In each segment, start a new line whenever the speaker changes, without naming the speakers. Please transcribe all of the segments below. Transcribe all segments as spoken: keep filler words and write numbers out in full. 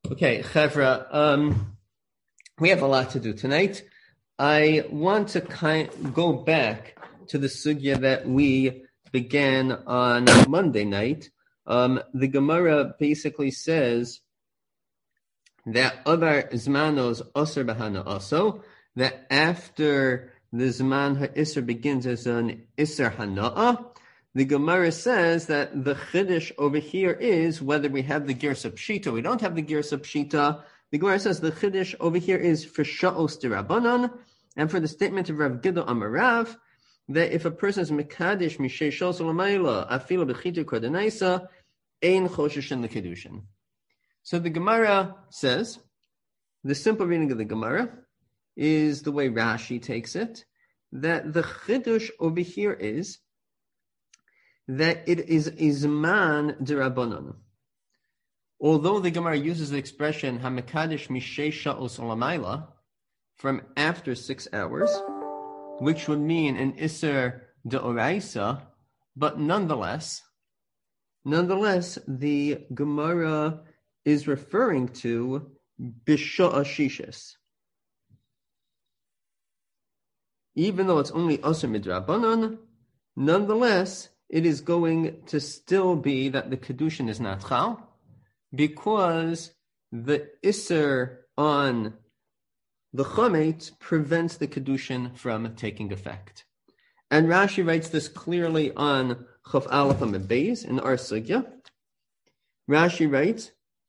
Okay, Chevra, um, we have a lot to do tonight. I want to kind go back to the sugya that we began on Monday night. Um, the Gemara basically says that other zmanos aser bahana also, that after the zman ha'isr begins as an isr hana'a, the Gemara says that the chiddush over here is whether we have the girsa pshita, we don't have the girsa pshita. The Gemara says the chiddush over here is for sha'os derabanan, and for the statement of Rav Gidol Amarav, that if a person is mekadesh mishei shos olamayla afilo b'chitu kodenaisa, ein choshishin l'kedushin. So the Gemara says, the simple reading of the Gemara is the way Rashi takes it, that the chiddush over here is that it is izman derabanan. Although the Gemara uses the expression hamekadesh mishei sha'os olamayla, from after six hours, which would mean an iser deoraisa, but nonetheless, nonetheless, the Gemara is referring to bisha'a shishis. Even though it's only aser midrabanan, nonetheless, it is going to still be that the kedushin is not chal, because the iser on the chametz prevents the kedushin from taking effect. And Rashi writes this clearly on Chaf Aleph Amud Beis in our sugya. Rashi writes,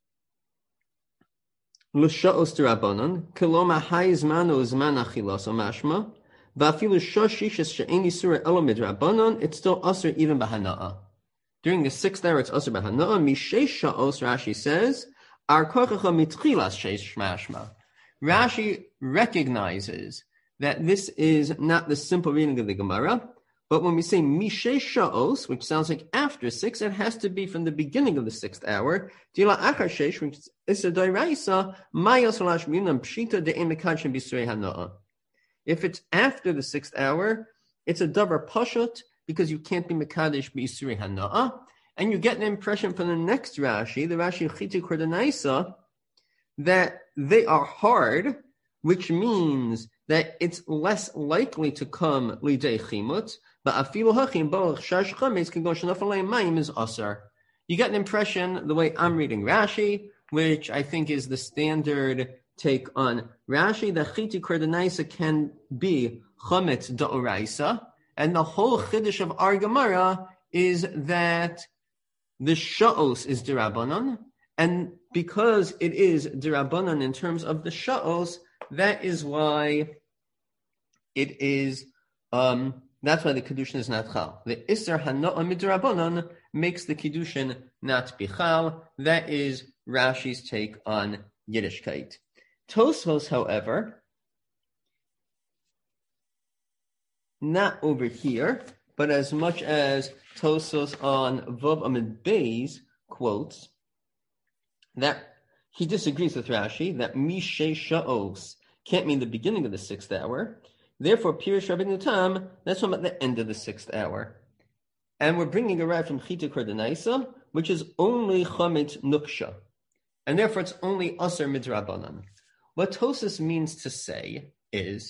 L'sha'os derabanan, kiloma ha'izmano zman achilas o mashma, va'afilu shashishas she'eni surah elamid rabbanon, it's still usher even b'hana'a. During the sixth hour, it's usher b'hana'a. Mishesh sha'os, Rashi says, ar kochacha mitchilas sheish mashma. Rashi recognizes that this is not the simple reading of the Gemara, but when we say mishesh sha'os, which sounds like after six, it has to be from the beginning of the sixth hour. Dila achar sheish, which is a doiraisa, mayos halash minam pshita de'emekadshim b'surei hana'a. If it's after the sixth hour, it's a davar pashut, because you can't be mekadesh b'surei hana'a, and you get an impression from the next Rashi, the Rashi Chitu Kordenaisa, that they are hard, which means that it's less likely to come lidei chimut, but afilu hachim bolach shash chametz can go shenafalei mayim is asar. You get an impression the way I'm reading Rashi, which I think is the standard take on Rashi, that Chitu Kordenaisa can be chametz da'oraisa, and the whole chiddush of our Gemara is that the sha'os is derabanan, and because it is derabanan in terms of the sha'os, that is why it is, um, that's why the kedushin is not chal. The iser hana'a midrabanan makes the kedushin not bichal. That is Rashi's take on Yiddishkeit. Tosfos, however, not over here, but as much as Tosfos on Vav Amud Beis quotes, that he disagrees with Rashi, that Mishe Sha'os can't mean the beginning of the sixth hour. Therefore, Pirush Rabbeinu Tam, that's from at the end of the sixth hour. And we're bringing a ride from Chitu Kordenaisa, which is only Chametz Nuksha. And therefore, it's only Aser Midrabanan. What Tosfos means to say is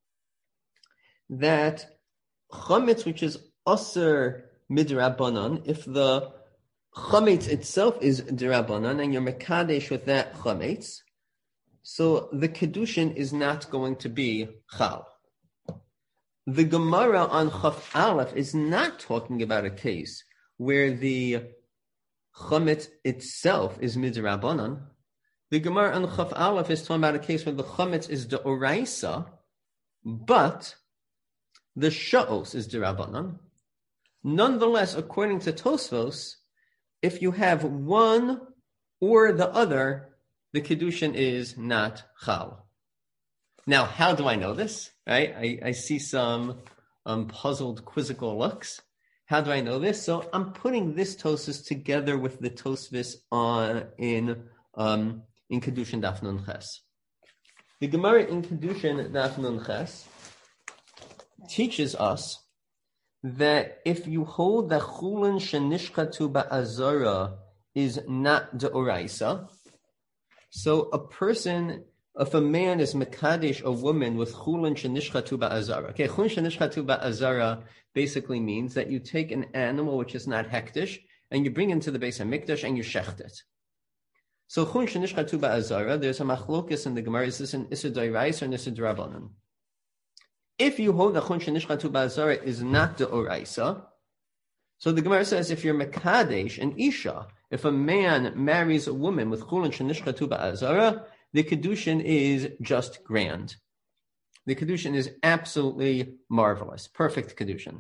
that Chametz, which is Aser Midrabanan, if the Chametz itself is derabanan, and you're mekadesh with that chametz, so the kedushin is not going to be chal. The Gemara on Chaf Aleph is not talking about a case where the chametz itself is midrabanan. The Gemara on Chaf Aleph is talking about a case where the chametz is deoraisa, but the sha'os is derabanan. Nonetheless, according to Tosfos, if you have one or the other, the kedushin is not chal. Now, how do I know this? Right? I, I see some um, puzzled, quizzical looks. How do I know this? So I'm putting this Tosfos together with the Tosfos on in um, in Kedushin Daf Nun Ches. The Gemara in Kedushin Daf Nun Ches teaches us that if you hold that chulin shenishchatu ba'azara is not deoraisa, So a person, if a man is mekadesh a woman with chulin shenishchatu ba'azara. Okay, chulin shenishchatu ba'azara basically means that you take an animal which is not hektish and you bring it into the Beis HaMikdash and you shecht it. So chulin shenishchatu ba'azara, there's a machlokis in the Gemara, is this an Issur D'Oraisa or an Issur D'Rabbanan? If you hold that chulin shenishchatu ba'azara is not D'Oraisa, so the Gemara says if you're mekadesh an isha, if a man marries a woman with chulin shenishchatu ba'azara, the kedushin is just grand. The kedushin is absolutely marvelous, perfect kedushin.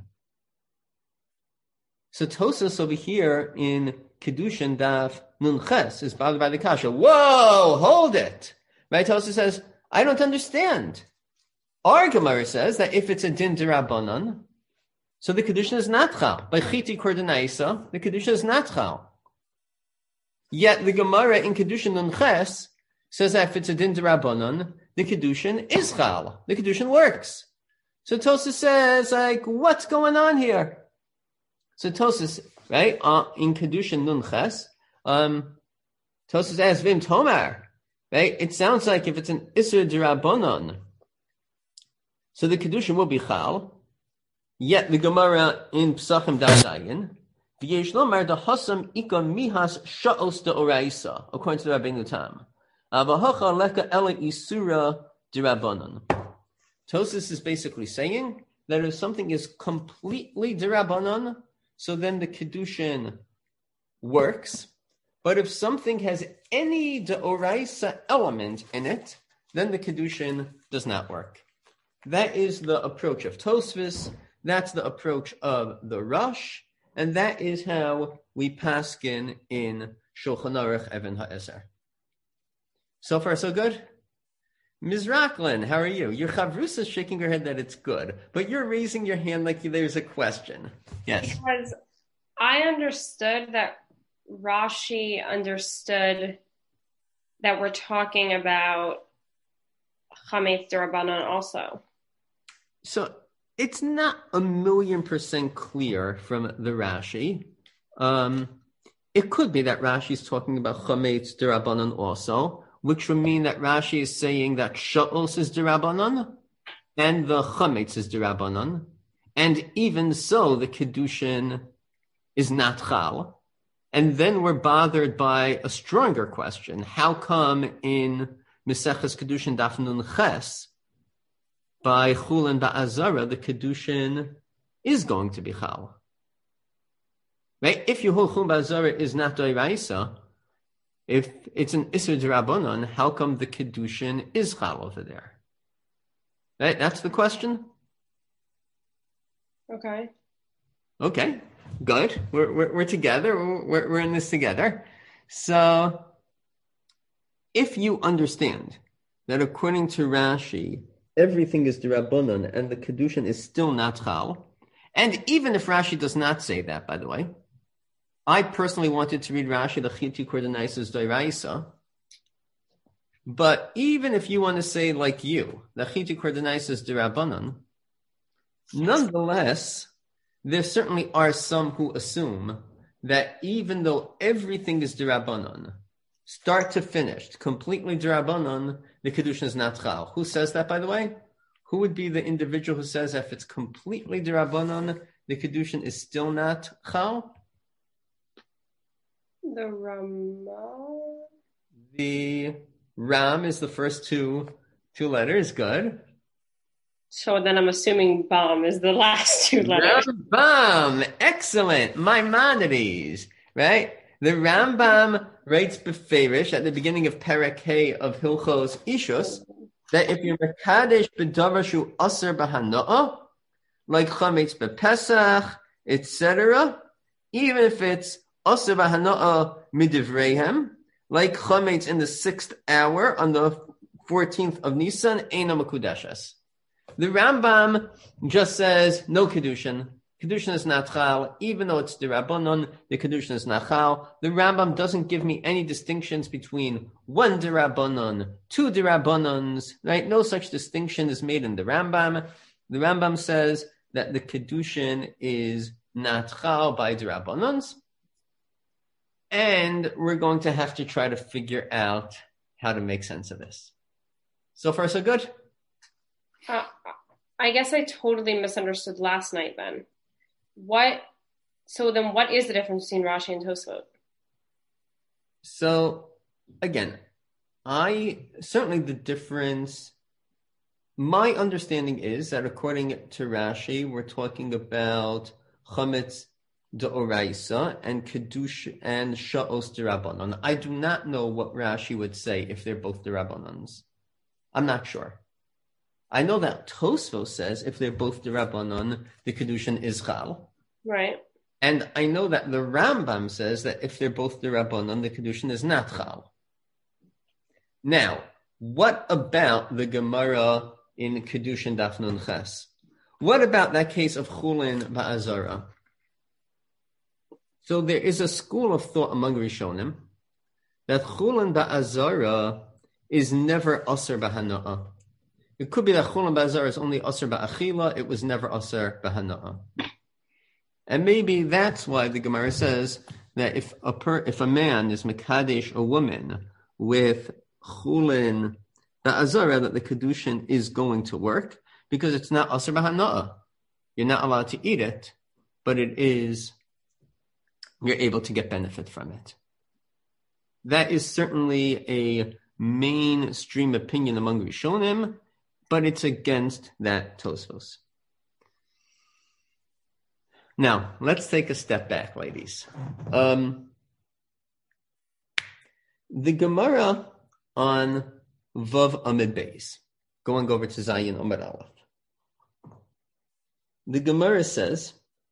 So Tosas over here in kedushin daf nun ches is bothered by the kasha. Whoa, hold it! Right? Tosas says, I don't understand. Our Gemara says that if it's a din d'Rabbanan, so the kedushin is not chal. By chiti kordenaisa, the kedushin is not chal. Yet the Gemara in kedushin nun ches says that if it's a din d'Rabbanan, the kedushin is chal. The kedushin works. So Tosas says, like, what's going on here? So Tosas, right, uh, in kedushin nun ches, um, Tosas asks Vim Tomar, right? It sounds like if it's an Issur D'Rabbanan, so the kedushin will be chal. Yet the Gemara in Pesachim Dazayin, v'yesh lomar the hasam ika mihas sha'os de'oraisa, according to the Rabbeinu Tam. Avahacha leka ela isura d'Rabbanan. Tosas is basically saying that if something is completely d'Rabbanan, so then the kedushin works. But if something has any d'oraisa element in it, then the kedushin does not work. That is the approach of Tosfos. That's the approach of the Rosh, and that is how we paskin in Shulchan Aruch Even HaEzer. So far, so good? Miz Racklin, how are you? Your Chavrus is shaking her head that it's good, but you're raising your hand like there's a question. Yes.
Because I understood that Rashi understood that we're talking about Chametz D'Rabbanan also.
So it's not a million percent clear from the Rashi. Um, it could be that Rashi is talking about Chametz D'Rabbanan also, which would mean that Rashi is saying that Sha'os is D'Rabbanan and the Chametz is D'Rabbanan, and even so, the Kedushin is not Chal. And then we're bothered by a stronger question. How come in Meseches Kedushin Daf Nun Ches, by Chulin Ba'azara, the Kedushin is going to be Chal? Right? If you hold Chulin Ba'azara is not D'Oraisa, if it's an Issur D'Rabbanan, how come the Kedushin is Chal over there? Right? That's the question?
Okay.
Okay. Good. We're, we're, we're together. We're, we're in this together. So, if you understand that according to Rashi, everything is D'Rabbanan and the Kedushin is still not Chal, and even if Rashi does not say that, by the way, I personally wanted to read Rashi, the Chiti Kordenaisa is D'Oraisa, but even if you want to say like you, the Chiti Kordenaisa is D'Rabbanan, nonetheless, there certainly are some who assume that even though everything is D'Rabbanan, start to finish, completely D'Rabbanan, the Kedushin is not Chal. Who says that, by the way? Who would be the individual who says if it's completely D'Rabbanan, the Kedushin is still not Chal?
The Ramah.
The Ram is the first two two letters. Good.
So then I'm assuming Bam is the last two letters.
Rambam, excellent. Maimonides, right? The Rambam writes beferish at the beginning of Perek Hey of Hilchos Ishus that if you're mekadesh b'davar aser b'hana'ah, like chametz b'pesach, et cetera, even if it's aser b'hana'ah midivreihem, like chametz in the sixth hour on the fourteenth of Nisan, eina makudeshes. The Rambam just says no kedushin. Kedushin is not chal, even though it's d'Rabbanan. The kedushin is not chal. The Rambam doesn't give me any distinctions between one d'Rabbanan, two d'Rabbanans. Right? No such distinction is made in the Rambam. The Rambam says that the kedushin is not chal by d'Rabbanans, and we're going to have to try to figure out how to make sense of this. So far, so good?
Uh, I guess I totally misunderstood last night then. What, so then what is the difference between Rashi and Tosfot?
So, again, I, certainly the difference, my understanding is that according to Rashi, we're talking about Chametz D'Oraisa and Kedush and Sha'os D'Rabbanan. I do not know what Rashi would say if they're both D'Rabbanans. I'm not sure. I know that Tosfos says if they're both D'Rabbanan, the Kedushin is Chal.
Right.
And I know that the Rambam says that if they're both D'Rabbanan, the Kedushin is not Chal. Now, what about the Gemara in Kedushin Daf Nun Ches? What about that case of Chulin Ba'azara? So there is a school of thought among Rishonim that Chulin Ba'azara is never Aser B'Hana'ah. It could be that Chulin Ba'azara is only Aser Ba'achila, it was never Aser B'Hana'ah. And maybe that's why the Gemara says that if a per, if a man is Mekadesh a woman with Chulin Ba'azara, that the Kedushin is going to work, because it's not Aser B'Hana'ah. You're not allowed to eat it, but it is, you're able to get benefit from it. That is certainly a mainstream opinion among Rishonim, but it's against that Tosfos. Now, let's take a step back, ladies. Um, the Gemara on Vav Amid Beis, going over to Zayin Amid Aleph. The Gemara says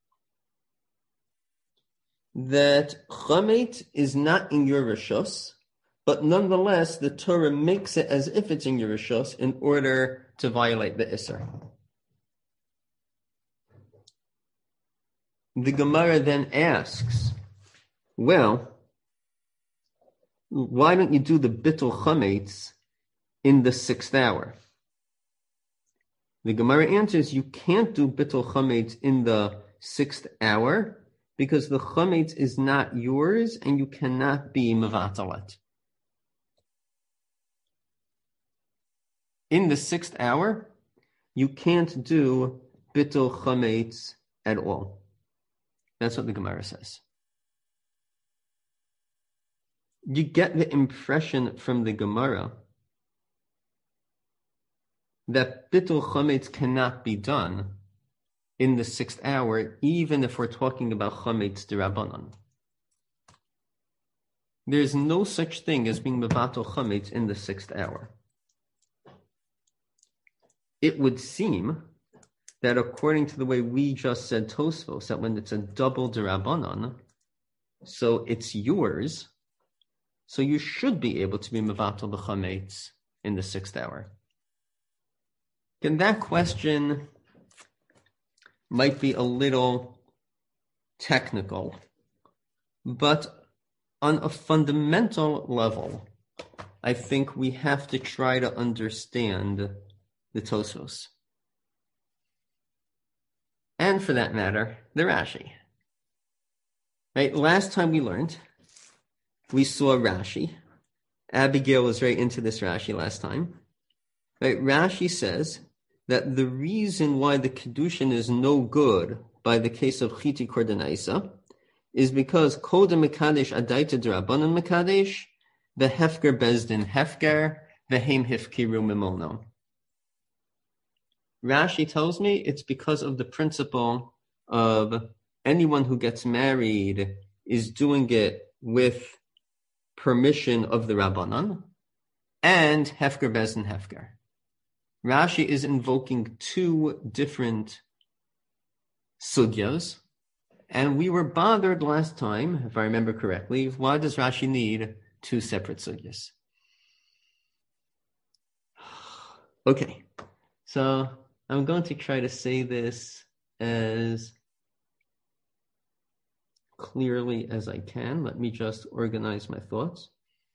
that Chametz is not in your Rishos, but nonetheless, the Torah makes it as if it's in your Rishos in order to violate the Isser. The Gemara then asks, well, why don't you do the Bittul Chametz in the sixth hour? The Gemara answers, you can't do Bittul Chametz in the sixth hour because the Chametz is not yours and you cannot be Mevatalat. In the sixth hour, you can't do Bittul Chametz at all. That's what the Gemara says. You get the impression from the Gemara that Bittul Chametz cannot be done in the sixth hour, even if we're talking about Chametz D'Rabbanan. There's no such thing as being Mevatel Chametz in the sixth hour. It would seem that according to the way we just said Tosfos, that when it's a double D'Rabbanan, so it's yours, so you should be able to be Mevatel the Chametz in the sixth hour. And that question might be a little technical, but on a fundamental level, I think we have to try to understand the Tosfos. And for that matter, the Rashi. Right? Last time we learned, we saw Rashi. Abigail was right into this Rashi last time. Right? Rashi says that the reason why the Kedushin is no good by the case of Chiti Kordenaisa is because Kodem Mekadesh Adaita D'Rabbanan Mekadesh, the Hefker Bezdin Hefker, the Heim Hifkiru Mimono. Rashi tells me it's because of the principle of anyone who gets married is doing it with permission of the Rabbanan and Hefker Bezdin Hefker. Rashi is invoking two different sugyas, and we were bothered last time, if I remember correctly, why does Rashi need two separate sugyas? Okay, so I'm going to try to say this as clearly as I can. Let me just organize my thoughts.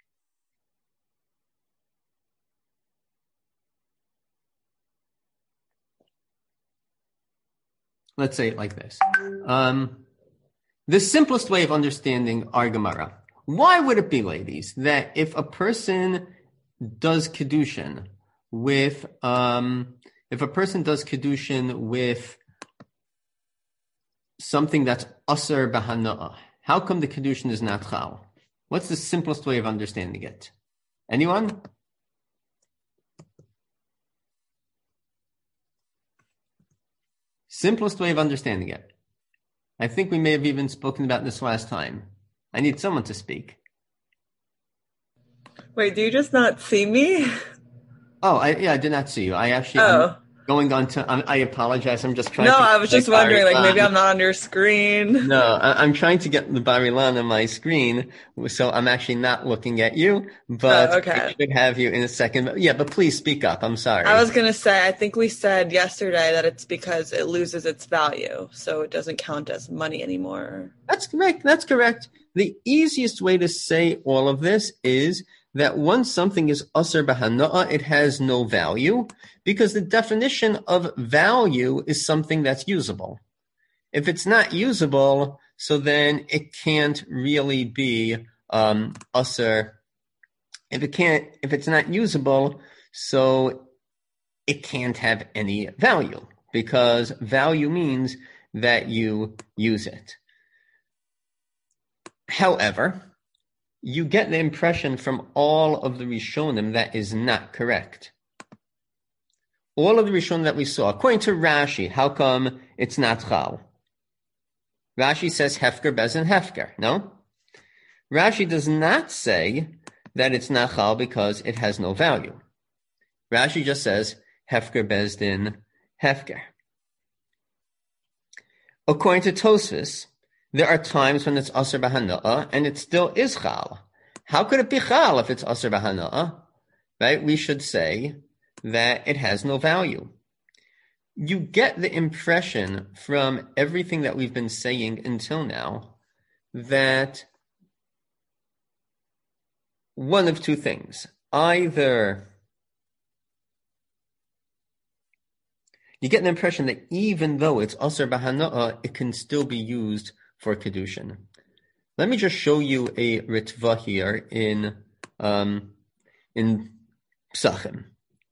Let's say it like this. Um, the simplest way of understanding our Gemara. Why would it be, ladies, that if a person does Kedushin with, um, if a person does Kedushin with something that's Asr B'Hana'ah, how come the Kedushin is not Chal? What's the simplest way of understanding it? Anyone? Simplest way of understanding it. I think we may have even spoken about this last time. I need someone to speak.
Wait, do you just not see me?
Oh, I, yeah, I did not see you. I actually,
oh.
I'm going on to, I'm, I apologize. I'm just trying
no,
to.
No, I was just wondering, like, maybe I'm not on your screen.
No, I, I'm trying to get the Barilan on my screen, so I'm actually not looking at you, but
oh, okay.
I should have you in a second. But yeah, but please speak up. I'm sorry.
I was going to say, I think we said yesterday that it's because it loses its value, so it doesn't count as money anymore.
That's correct. That's correct. The easiest way to say all of this is that once something is Asr B'Hana'ah, it has no value, because the definition of value is something that's usable. If it's not usable, so then it can't really be um, Asr. If it can't, if it's not usable, so it can't have any value, because value means that you use it. However, you get the impression from all of the Rishonim that is not correct. All of the Rishonim that we saw, according to Rashi, how come it's not Chal? Rashi says Hefker Bezdin Hefker, no? Rashi does not say that it's not Chal because it has no value. Rashi just says Hefker Bezdin Hefker. According to Tosfos, there are times when it's Asr B'Hana'ah and it still is Chal. How could it be Chal if it's Asr B'Hana'ah? Right? We should say that it has no value. You get the impression from everything that we've been saying until now that one of two things. Either you get the impression that even though it's Asr B'Hana'ah, it can still be used for Kedushin. Let me just show you a Ritva here in um, in Psachim.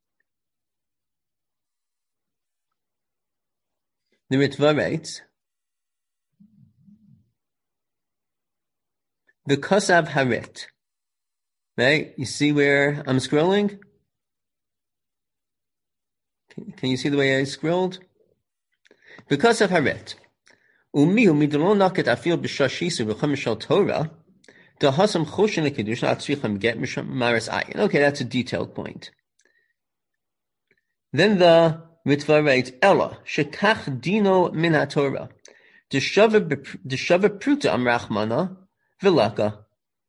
The Ritva writes, the Kosav Harit. Right? You see where I'm scrolling? Can, can you see the way I scrolled? The Kosav Harit. Umi umi de lo naket afil b'shashisu b'cham Torah, the hasam choshen lekedushin atzricham get maris ayin. Okay, that's a detailed point. Then the Ritva writes, Ella shekach dino min haTorah, d'shava pruta am rachmana v'laka.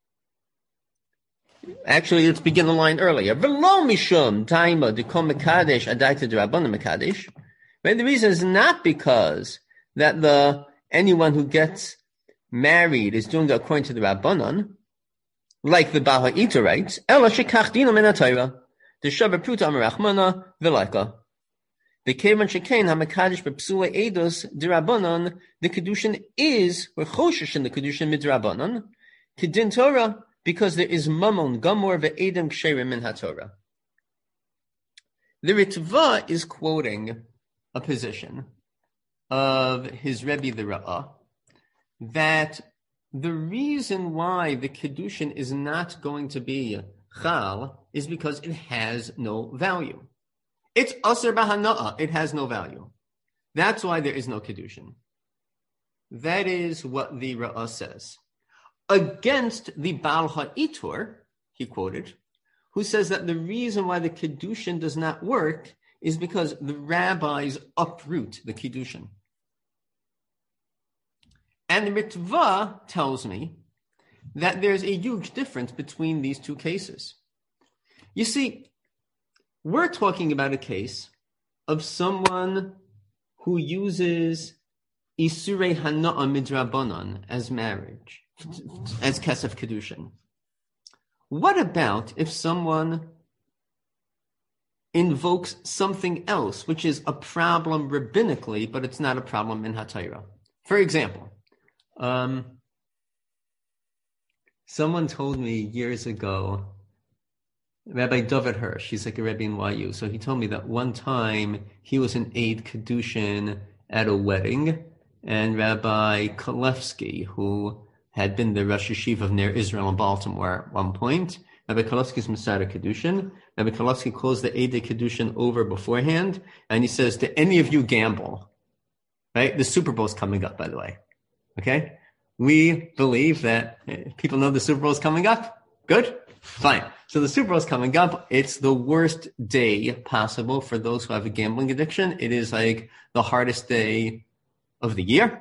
Actually, let's begin the line earlier. V'lo mishum taima dekom mekadesh adaita d'rabbanan mekadesh. Right, the reason is not because that the anyone who gets married is doing it according to the Rabbanan, like the Baal HaIta writes, Ela shekach dino min haTorah, d'shava pruta am rachmana v'laka. The kevan shekain hamakadosh b'psula eidos d'Rabbanan, the kedushin is or choshesh in the kedushin midrabbanan kedin Torah, because there is mamon gamor ve'edem ksherim min haTorah. The Ritva is quoting a position of his Rebbe the Ra'ah, that the reason why the Kedushin is not going to be Chal is because it has no value. It's Asr B'Hana'ah, it has no value. That's why there is no Kedushin. That is what the Ra'ah says. Against the Baal HaItur, he quoted, who says that the reason why the Kedushin does not work is because the rabbis uproot the Kedushin. And the Ritva tells me that there's a huge difference between these two cases. You see, we're talking about a case of someone who uses Isurei Hana'a Midrabanan as marriage, as Kesef Kedushin. What about if someone invokes something else, which is a problem rabbinically, but it's not a problem in HaTorah? For example, um, someone told me years ago Rabbi David Hirsch, he's like a Rebbe in Y U. So he told me that one time he was an aid Kedushin at a wedding, and Rabbi Kolevsky, who had been the Rosh Yeshiva of Ner Israel in Baltimore at one point, Rabbi Kolevsky's Masada Kedushin. Rabbi Kolevsky calls the aid Kedushin over beforehand, and he says, "Do any of you gamble?" Right? The Super Bowl's coming up, by the way. Okay? We believe that people know the Super Bowl's coming up. Good? Fine. So the Super Bowl's coming up. It's the worst day possible for those who have a gambling addiction. It is like the hardest day of the year.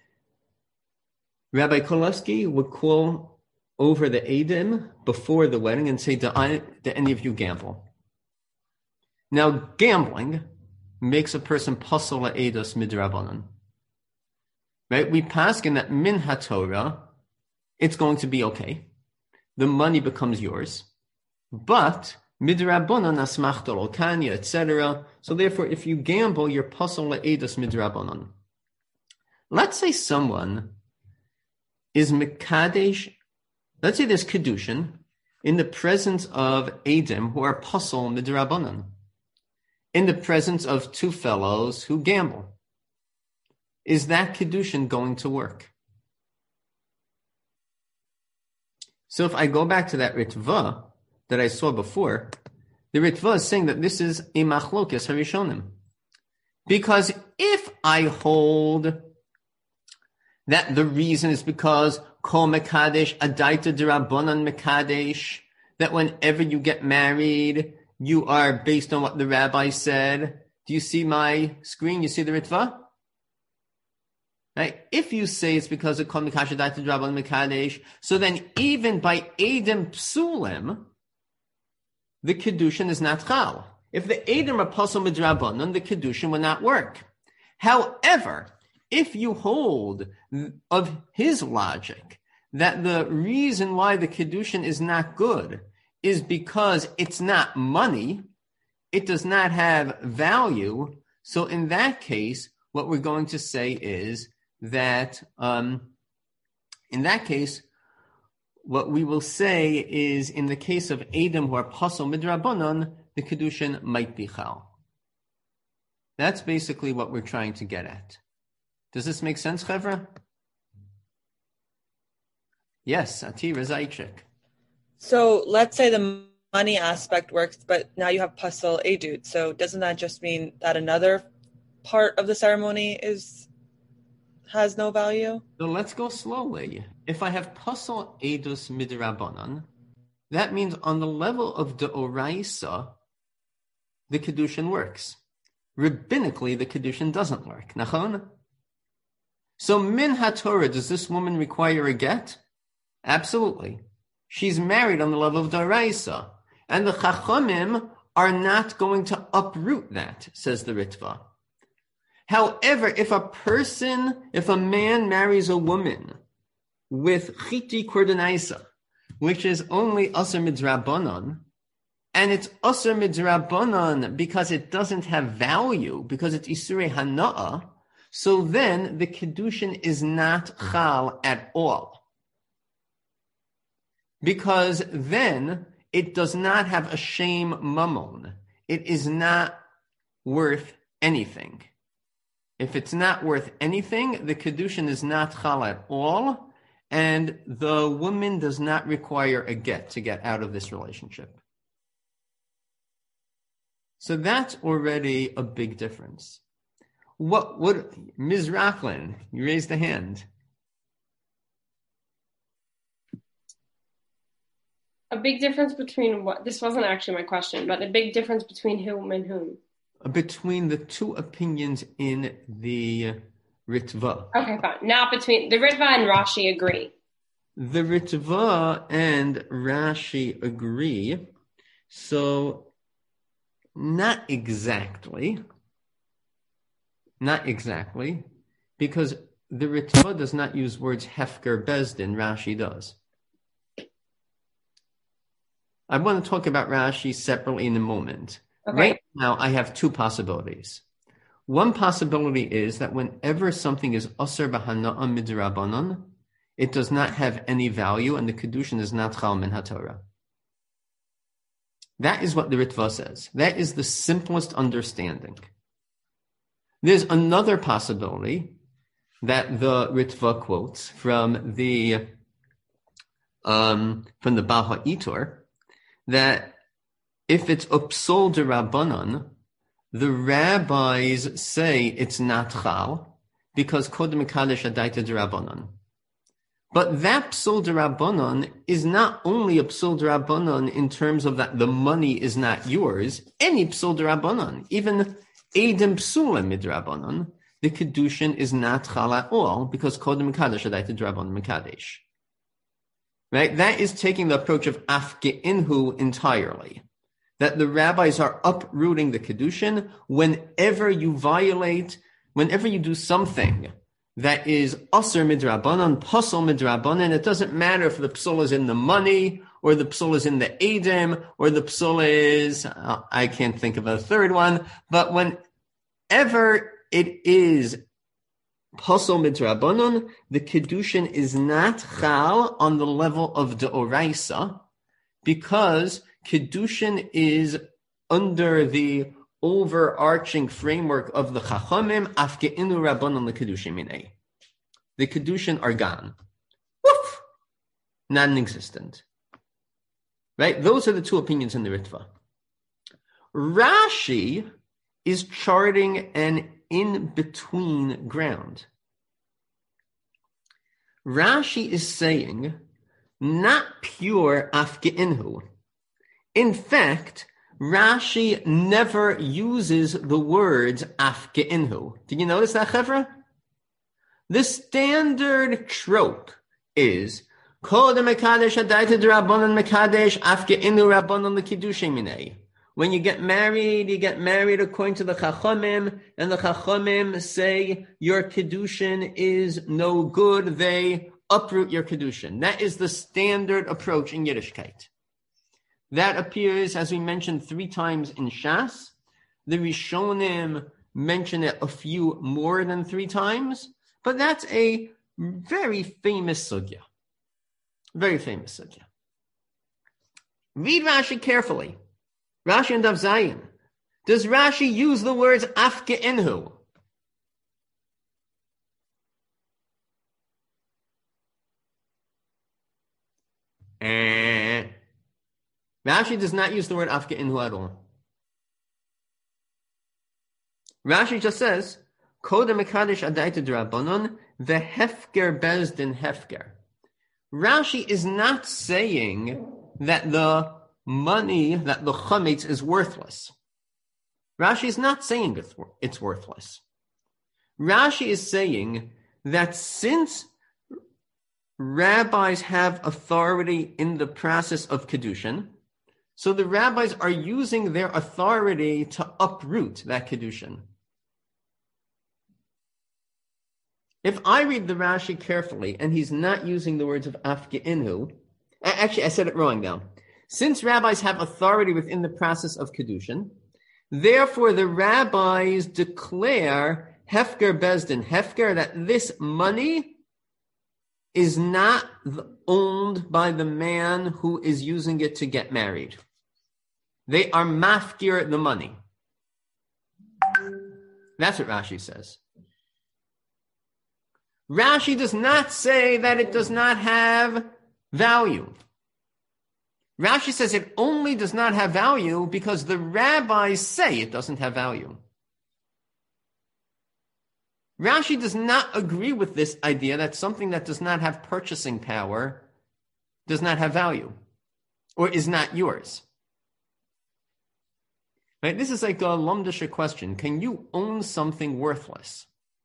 Rabbi Kolevsky would call over the Eidim before the wedding and say, do, I, do any of you gamble? Now, gambling makes a person pasol ha'edus midrabanan. Right? We paskin that min haTorah, it's going to be okay. The money becomes yours. But midrabanan asmachta lo kanya, et cetera. So therefore, if you gamble, you're pasol ha'edus midrabanan. Let's say someone is mekadesh. Let's say there's kedushin in the presence of Eidim who are pasol midrabanan, in the presence of two fellows who gamble. Is that kedushin going to work? So if I go back to that Ritva that I saw before, the Ritva is saying that this is a machlokes harishonim. Because if I hold that the reason is because kol mekadesh adaita d'Rabbanan mekadesh, that whenever you get married, you are based on what the rabbi said. Do you see my screen? You see the Ritva? Right? If you say it's because of kol mekadesh adaita d'Rabbanan mekadesh, so then even by Eidim psulim, the kedushin is not chal. If the Eidim are pasol midrabanan, the kedushin will not work. However, if you hold of his logic that the reason why the kedushin is not good is because it's not money, it does not have value, so in that case, what we're going to say is that, um, in that case, what we will say is, in the case of Eidim who are pasol midrabanan, the kedushin might be chal. That's basically what we're trying to get at. Does this make sense, Chevra? Yes, Atira Zaychik.
So let's say the money aspect works, but now you have pasol edut. So doesn't that just mean that another part of the ceremony is has no value?
So let's go slowly. If I have pasol edus midrabanan, that means on the level of deoraisa, the kedushin works. Rabbinically, the kedushin doesn't work. Nachon? So min haTorah, does this woman require a get? Absolutely. She's married on the level of Daraisa. And the Chachamim are not going to uproot that, says the Ritva. However, if a person, if a man marries a woman with Chiti Kordonaisa, which is only Asr Midrabanan, and it's Asr Midrabanan because it doesn't have value, because it's Isurei Hana'ah, so then the kedushin is not chal at all. Because then it does not have a shame mammon. It is not worth anything. If it's not worth anything, the kedushin is not chal at all, and the woman does not require a get to get out of this relationship. So that's already a big difference. What would Miz Rachlin? You raised a hand.
A big difference between what? This wasn't actually my question, but a big difference between whom and whom?
Between the two opinions in the Ritva.
Okay, fine. Not between the Ritva and Rashi agree.
The Ritva and Rashi agree. So, not exactly. Not exactly, because the Ritva does not use words hefker bezdin, Rashi does. I want to talk about Rashi separately in a moment. Okay. Right now, I have two possibilities. One possibility is that whenever something is asr b'hana'a midrabanan, it does not have any value, and the kedushin is not chal min haTorah. That is what the Ritva says. That is the simplest understanding. There's another possibility that the Ritva quotes from the um, from the Baal HaItur, that if it's upsol de Rabbanan, the rabbis say it's not chal because kodem kadesh adaita de Rabbanan. But that psul de Rabbanan is not only a psul de Rabbanan in terms of that the money is not yours. Any psul de Rabbanan, even edim psulim mid Rabbanan, the kedushin is not chal at all because kodem kadesh adaita de Rabbanan mekadesh. Right? That is taking the approach of afge'inhu entirely. That the rabbis are uprooting the kedushin whenever you violate, whenever you do something that is aser midrabanan, pasal midrabanan. It doesn't matter if the psul is in the money, or the psul is in the edim, or the psul is, uh, I can't think of a third one, but whenever it is pasal midrabanan, the kedushin is not chal on the level of deoraisa, because kedushin is under the overarching framework of the chachamim, afke'inu rabbanon lekedushin minei. The kedushin are gone. Woof! Non-existent. Right? Those are the two opinions in the Ritva. Rashi is charting an in-between ground. Rashi is saying, not pure afke'inhu. In fact, Rashi never uses the words afke'inhu. Did you notice that, Chevra? The standard trope is kodem mekadesh adaita d'Rabbanan mekadesh afke'inhu Rabbanan l'kiddushin minei. When you get married, you get married according to the Chachamim, and the Chachamim say your Kedushin is no good. They uproot your Kedushin. That is the standard approach in Yiddishkeit. That appears, as we mentioned, three times in Shas. The Rishonim mention it a few more than three times, but that's a very famous sugya. Very famous sugya. Read Rashi carefully. Rashi and Daf Zayin. Does Rashi use the words afke'inhu? Eh. Rashi does not use the word afke'inhu at all. Rashi just says, kodem mekadesh adaita d'Rabbanan vehefker bezdin hefker. Rashi is not saying that the money, that the chametz is worthless. Rashi is not saying it's worthless. Rashi is saying that since rabbis have authority in the process of Kedushin, so the rabbis are using their authority to uproot that Kedushin. If I read the Rashi carefully, and he's not using the words of afke'inhu, actually I said it wrong now. Since rabbis have authority within the process of Kedushin, therefore the rabbis declare Hefker Bezdin Hefker, that this money is not owned by the man who is using it to get married. They are mafkir the money. That's what Rashi says. Rashi does not say that it does not have value. Rashi says it only does not have value because the rabbis say it doesn't have value. Rashi does not agree with this idea that something that does not have purchasing power does not have value or is not yours. Right? This is like a lumdisha question. Can you own something worthless?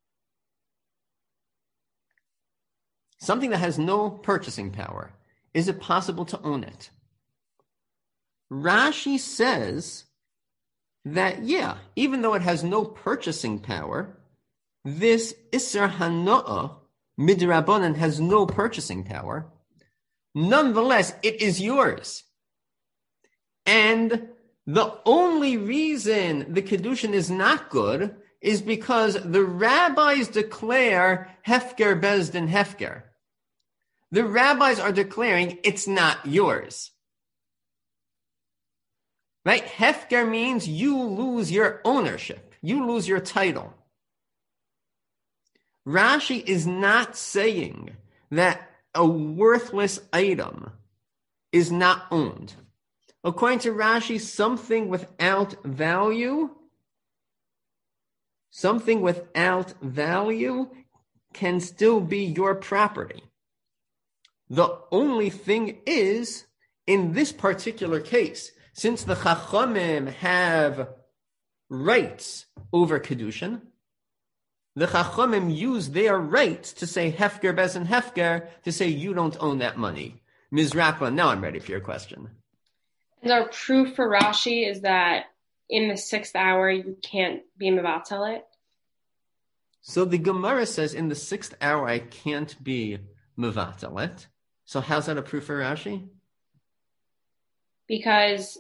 Something that has no purchasing power. Is it possible to own it? Rashi says that, yeah, even though it has no purchasing power, this Isser Hanoah Midrabanan has no purchasing power. Nonetheless, it is yours. And the only reason the Kedushin is not good is because the rabbis declare Hefker Bezdin Hefker. The rabbis are declaring it's not yours. Right? Hefker means you lose your ownership. You lose your title. Rashi is not saying that a worthless item is not owned. According to Rashi, something without value, something without value can still be your property. The only thing is, in this particular case, since the Chachamim have rights over Kedushin, the Chachamim use their rights to say Hefker Bezin Hefker, to say you don't own that money. Miz Rakla, now I'm ready for your question.
And our proof for Rashi is that in the sixth hour you can't be mevatel it?
So the Gemara says in the sixth hour I can't be mevatel it. So how's that a proof for Rashi?
Because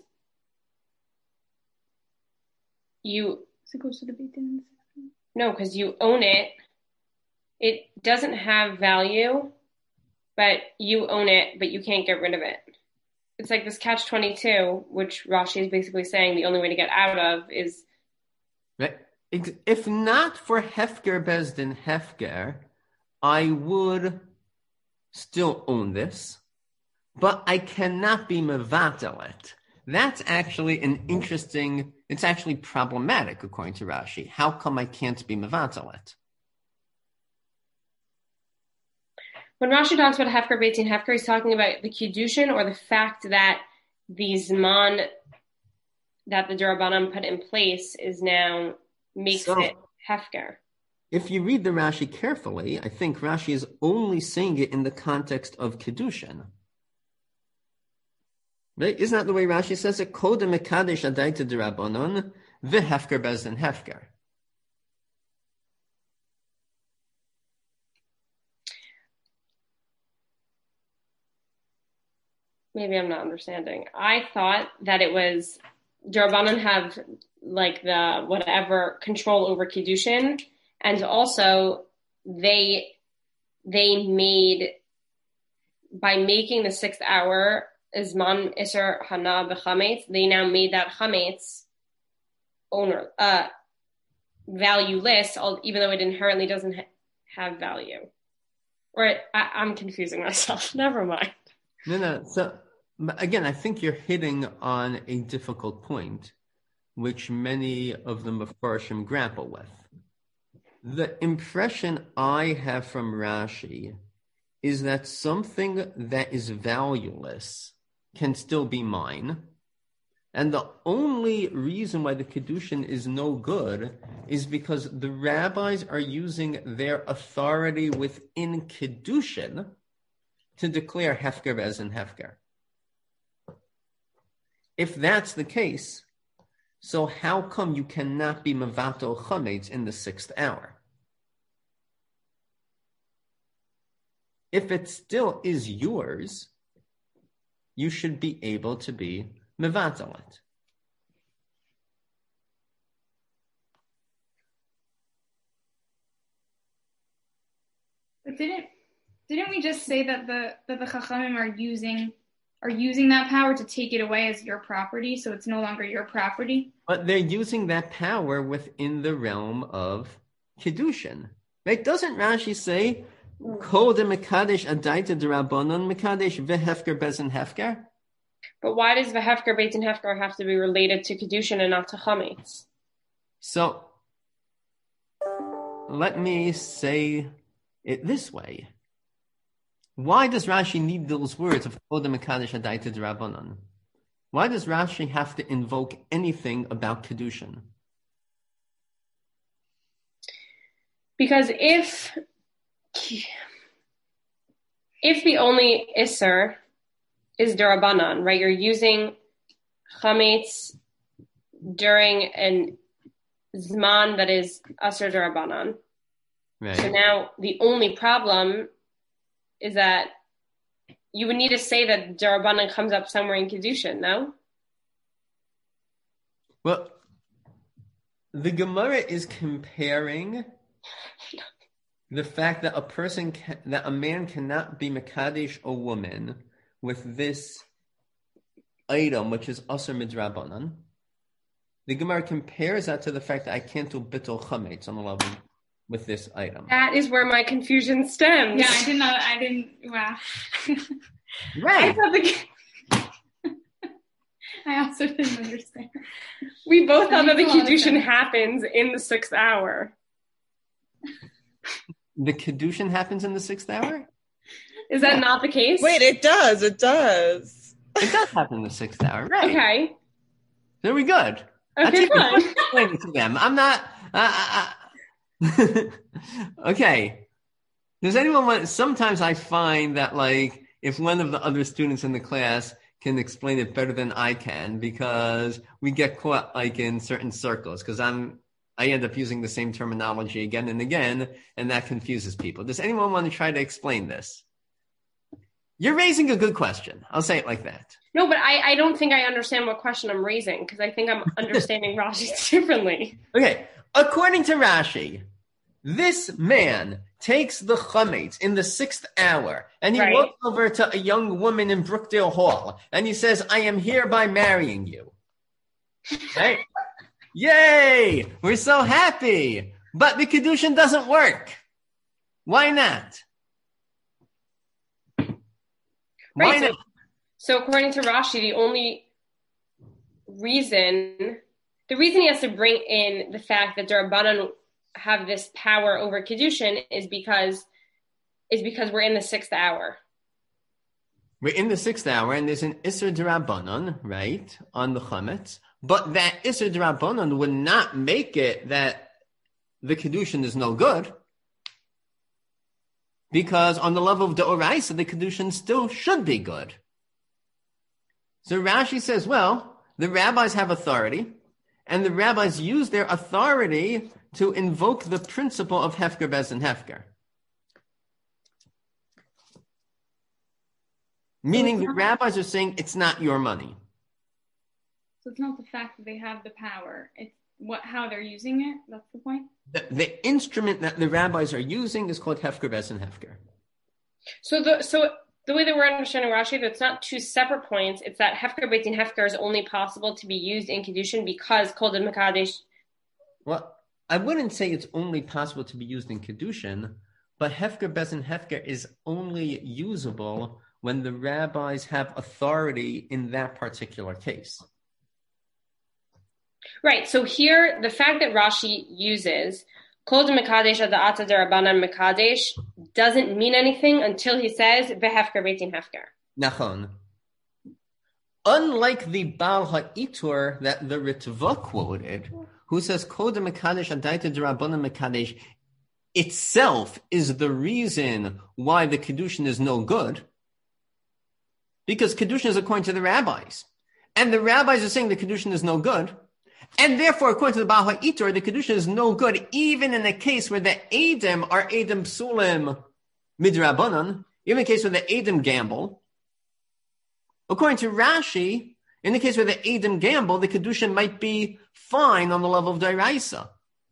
you...
It goes to the Beit Din.
No, because you own it. It doesn't have value, but you own it, but you can't get rid of it. It's like this catch twenty-two, which Rashi is basically saying the only way to get out of is...
Right. If not for Hefker Bezdin Hefker, I would still own this, but I cannot be mevatel it. That's actually an interesting, it's actually problematic according to Rashi. How come I can't be mevatel it?
When Rashi talks about Hefker Beit Din Hefker, he's talking about the Kiddushin or the fact that the Zman that the Durabanan put in place is now makes so, it Hefker.
If you read the Rashi carefully, I think Rashi is only saying it in the context of Kiddushin. Right? Isn't that the way Rashi says it? Kodem mekadesh adaita derabanan v'hefker bezdin hefker.
Maybe I'm not understanding. I thought that it was Durabanan have like the whatever control over Kiddushin, and also they they made by making the sixth hour Zman Iser Hana b'chametz, they now made that chametz owner uh, valueless, even though it inherently doesn't ha- have value. Or it, I, I'm confusing myself. Never mind.
No, no. So again, I think you're hitting on a difficult point, which many of the Mefarshim grapple with. The impression I have from Rashi is that something that is valueless can still be mine. And the only reason why the Kiddushin is no good is because the rabbis are using their authority within Kiddushin to declare Hefker Bezin Hefker. If that's the case, so how come you cannot be Mevatel Chametz in the sixth hour? If it still is yours, you should be able to be mevatel it.
But didn't didn't we just say that the that the Chachamim are using are using that power to take it away as your property, so it's no longer your property?
But they're using that power within the realm of Kiddushin. Right? Doesn't Rashi say Kol de mekadesh adaita derabanan mekadesh v'hefker bezin hefker?
But why does v'hefker beit din hefker have to be related to Kiddushin and not to chametz?
So, let me say it this way. Why does Rashi need those words of Kol de mekadesh adaita derabanan? Why does Rashi have to invoke anything about Kiddushin?
Because if If the only Isser is Durabanan, right? You're using Chametz during an Zman that is Asr Durabanan.
Right.
So now the only problem is that you would need to say that Durabanan comes up somewhere in Kiddushin, no?
Well, the Gemara is comparing the fact that a person, can, that a man cannot be Mekadesh a woman with this item which is Asr Midrabanan, the Gemara compares that to the fact that I can't do Bittul Chametz on the level with this item.
That is where my confusion stems.
Yeah, I didn't know. I didn't. Wow.
Right.
I thought the. I also didn't understand.
We both thought that the
Makes a lot of
Kiddushin
sense.
happens in the sixth hour.
The Kedushin happens in the sixth hour?
Is that not the case?
Wait, it does. It does.
It does happen in the sixth hour, right?
Okay.
Very good. I
Okay,
take the
fine.
explaining to them. I'm not. Uh, uh, okay. Does anyone want? Sometimes I find that, like, if one of the other students in the class can explain it better than I can, because we get caught like in certain circles. Because I'm, I end up using the same terminology again and again, and that confuses people. Does anyone want to try to explain this? You're raising a good question. I'll say it like that.
No, but I, I don't think I understand what question I'm raising because I think I'm understanding Rashi differently.
Okay, according to Rashi, this man takes the chametz in the sixth hour, and he
Right.
walks over to a young woman in Brookdale Hall, and he says, I am hereby marrying you. Right? Yay! We're so happy! But the Kedushin doesn't work. Why not? Why
Right, so-
not?
So according to Rashi, the only reason, the reason he has to bring in the fact that Darabanan have this power over Kiddushin is because, is because we're in the sixth hour.
We're in the sixth hour, and there's an Isser D'Rabbanan, right, on the Chametz. But that Isser D'Rabbanan would not make it that the Kedushin is no good. Because on the level of the Oraisa, the Kedushin still should be good. So Rashi says, well, the rabbis have authority, and the rabbis use their authority to invoke the principle of Hefker Bez and Hefker. Meaning the rabbis are saying it's not your money.
So it's not the fact that they have the power; it's what how they're using it. That's the point.
The, the instrument that the rabbis are using is called Hefker Bez and Hefker.
So the so the way that we're understanding Rashi, that it's not two separate points. It's that Hefker Beit Din Hefker is only possible to be used in Kiddushin because Kol Din Mekadesh.
Well, I wouldn't say it's only possible to be used in Kiddushin, but Hefker Bez and Hefker is only usable when the rabbis have authority in that particular case.
Right. So here, the fact that Rashi uses Kol Din Mekadesh ad Ata Darabanan Mekadesh doesn't mean anything until he says Vehefker Beit Din Hefker.
Nachon. Unlike the Baal HaItur that the Ritva quoted, who says Kol Din Mekadesh ad Ata Darabanan Mekadesh itself is the reason why the Kedushin is no good, because Kedushin is according to the rabbis. And the rabbis are saying the Kedushin is no good. And therefore, according to the Baal HaItur, the Kedushin is no good, even in a case where the Edom are Edom Psulim Midrabanan, even in a case where the Edom gamble. According to Rashi, in the case where the Edom gamble, the Kedushin might be fine on the level of Dairaisa.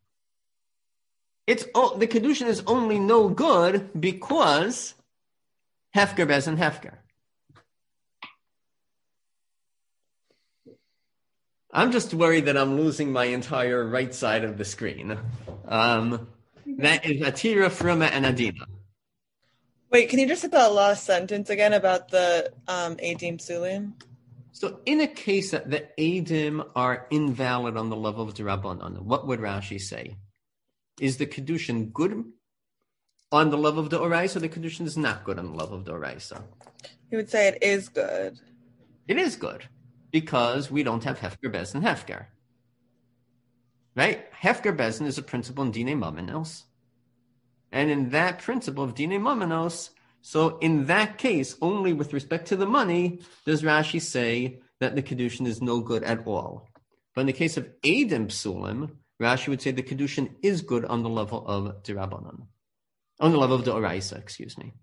It's oh, the Kedushin is only no good because Hefker Bez and Hefker. I'm just worried that I'm losing my entire right side of the screen. Um, that is Atira, Fruma, and Adina.
Wait, can you just hit that last sentence again about the um, Adim Sulim?
So in a case that the Adim are invalid on the level of D'Rabbanan, what would Rashi say? Is the Kedushin good on the level of the Oraisa, or the Kedushin is not good on the level of the Oraisa?
He would say it is good.
It is good, because we don't have Hefker Bez and Hefker. Right? Hefker Bezin is a principle in Dine Mamenos. And in that principle of Dine Mamenos, so in that case, only with respect to the money, does Rashi say that the Kedushin is no good at all. But in the case of Edim Psulim, Rashi would say the Kedushin is good on the level of D'Rabbanan. On the level of the Oraisa, excuse me.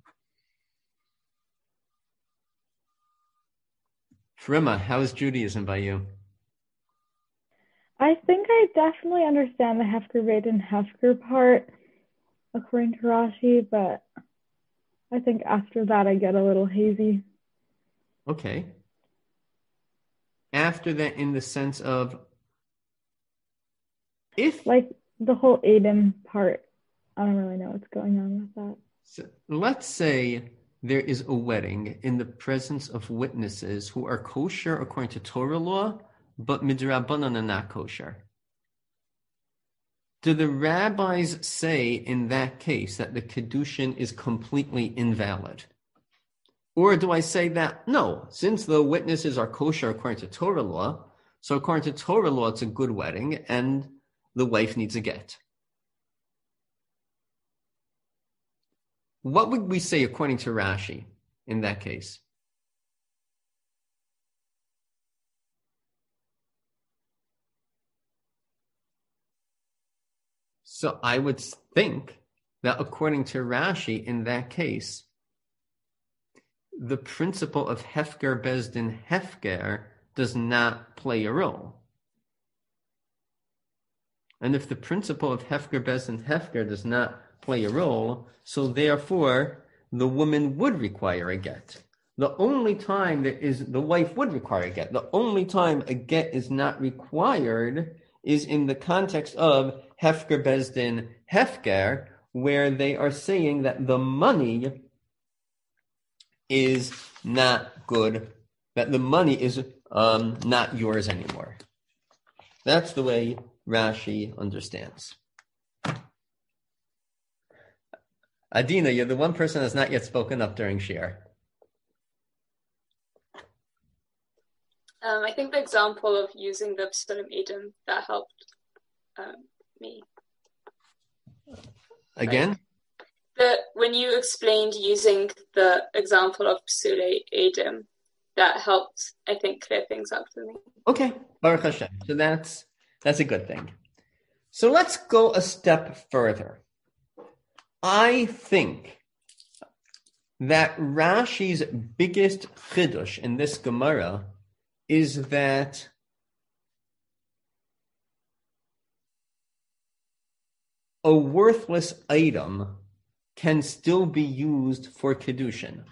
Frima, how is Judaism by you?
I think I definitely understand the Hefker Beit and Hefker part, according to Rashi, but I think after that I get a little hazy.
Okay. after that in the sense of if
like the whole Adam part. I don't really know what's going on with that.
So let's say there is a wedding in the presence of witnesses who are kosher according to Torah law, but midrabanan are not kosher. Do the rabbis say in that case that the kedushin is completely invalid? Or do I say that, no, since the witnesses are kosher according to Torah law, so according to Torah law, it's a good wedding and the wife needs a get? What would we say according to Rashi in that case? So I would think that according to Rashi in that case, the principle of Hefker Bezdin Hefker does not play a role. And if the principle of Hefker Bezdin Hefker does not play a role, so therefore the woman would require a get. The only time that is the wife would require a get. The only time a get is not required is in the context of Hefker Bezdin Hefker, where they are saying that the money is not good, that the money is um, not yours anymore. That's the way Rashi understands. Adina, you're the one person that's not yet spoken up during Shir.
Um, I think the example of using the Psulim Edom, that helped um, me.
Again?
Right. The, when you explained using the example of Psule Edom, that helped, I think, clear things up for me.
Okay, Baruch Hashem. So that's that's a good thing. So let's go a step further. I think that Rashi's biggest chidush in this Gemara is that a worthless item can still be used for Kedushin.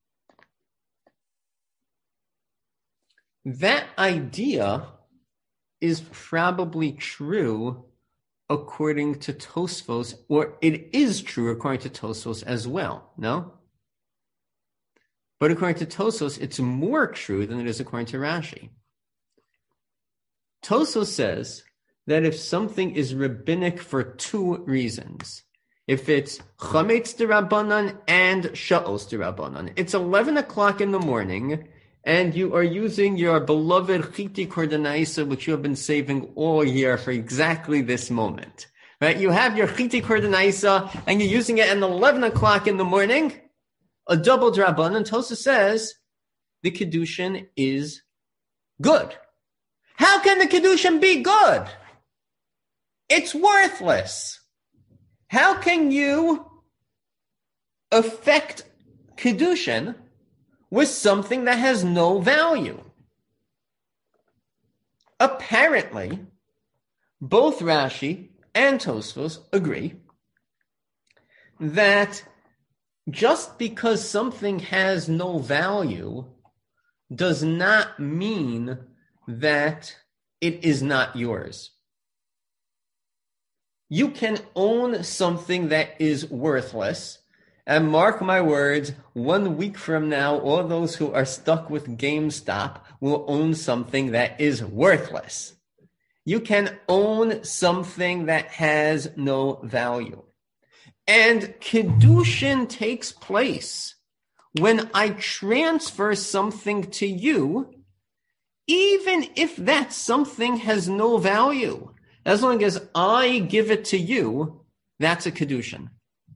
That idea is probably true according to Tosfos, or it is true according to Tosfos as well, no? But according to Tosfos, it's more true than it is according to Rashi. Tosfos says that if something is rabbinic for two reasons, if it's chametz d'Rabbanan and sha'os d'Rabbanan, it's eleven o'clock in the morning, and you are using your beloved chiti kordenaisa, which you have been saving all year for exactly this moment. Right? You have your chiti kordenaisa, and you're using it at eleven o'clock in the morning, a double d'Rabbanan. Tosfos says the Kedushin is good. How can the Kedushin be good? It's worthless. How can you affect Kedushin with something that has no value? Apparently, both Rashi and Tosfos agree that just because something has no value does not mean that it is not yours. You can own something that is worthless, and mark my words, one week from now, all those who are stuck with GameStop will own something that is worthless. You can own something that has no value. And Kedushin takes place when I transfer something to you, even if that something has no value. As long as I give it to you, that's a Kedushin.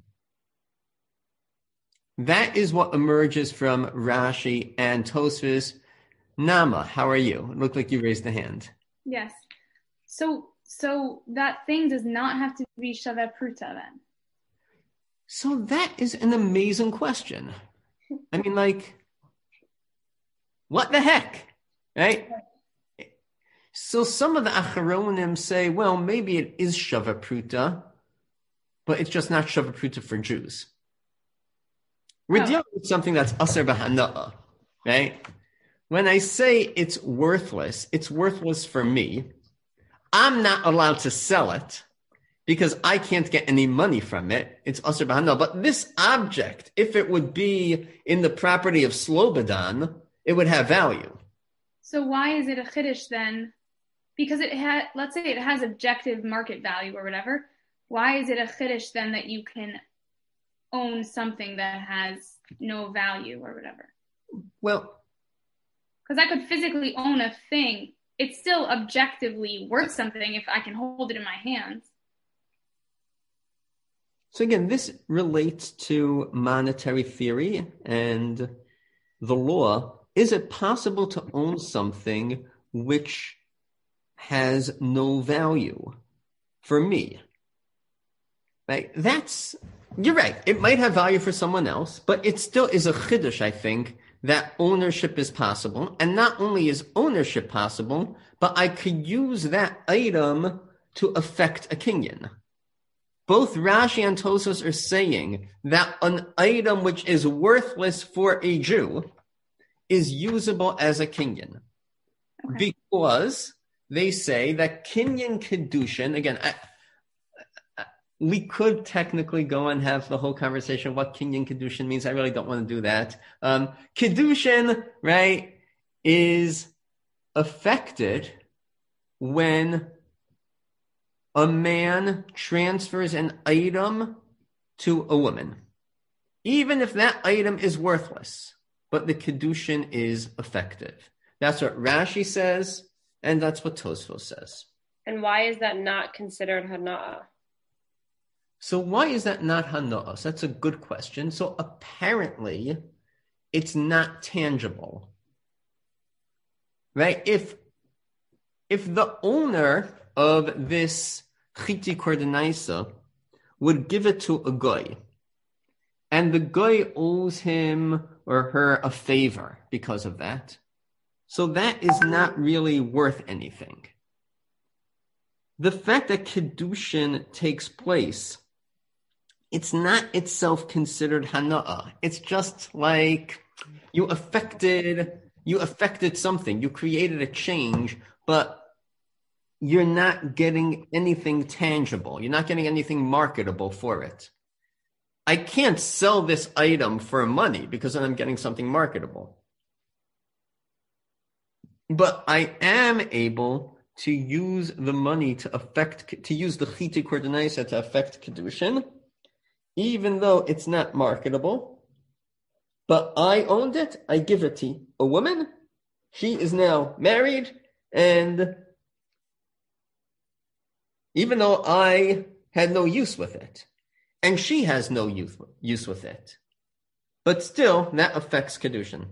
That is what emerges from Rashi and Tosfos. Nama, how are you? It looked like you raised a hand.
Yes. So so that thing does not have to be Shava Pruta then?
So that is an amazing question. I mean, like, what the heck, right? So some of the Acharonim say, well, maybe it is Shava Pruta, but it's just not Shava Pruta for Jews. We're oh. dealing with something that's Aser B'Hana'ah, right? when I say it's worthless, it's worthless for me. I'm not allowed to sell it because I can't get any money from it. It's Asr B'Hana. But this object, if it would be in the property of Slobodan, it would have value.
So why is it a Chiddush then? Because it had, let's say it has objective market value or whatever. Why is it a Chiddush then that you can own something that has no value or whatever?
Well,
because I could physically own a thing. It's still objectively worth something if I can hold it in my hands.
So again, this relates to monetary theory and the law. Is it possible to own something which has no value for me? Right? That's, you're right. It might have value for someone else, but it still is a chiddush, I think, that ownership is possible. And not only is ownership possible, but I could use that item to affect a kinyan. Both Rashi and Tosfos are saying that an item which is worthless for a Jew is usable as a kinyan. Okay. Because they say that kinyan kedushin, again, I, I, we could technically go and have the whole conversation of what kinyan kedushin means. I really don't want to do that. Um, kedushin, right, is affected when a man transfers an item to a woman, even if that item is worthless, but the kedushin is effective. That's what Rashi says, and that's what Tosfos says.
And why is that not considered hana'ah?
So why is that not hana'ah? So that's a good question. So apparently, it's not tangible, right? If if the owner of this chiti kordenaisa would give it to a guy, and the guy owes him or her a favor because of that, so that is not really worth anything. The fact that kedushin takes place, it's not itself considered hana'ah. It's just like you affected, you affected something, you created a change, but you're not getting anything tangible. You're not getting anything marketable for it. I can't sell this item for money because then I'm getting something marketable. But I am able to use the money to affect, to use the chiti kordenaisa to affect kedushin, even though it's not marketable. But I owned it. I give it to a woman. She is now married, and even though I had no use with it, and she has no use, use with it, but still that affects kedushin.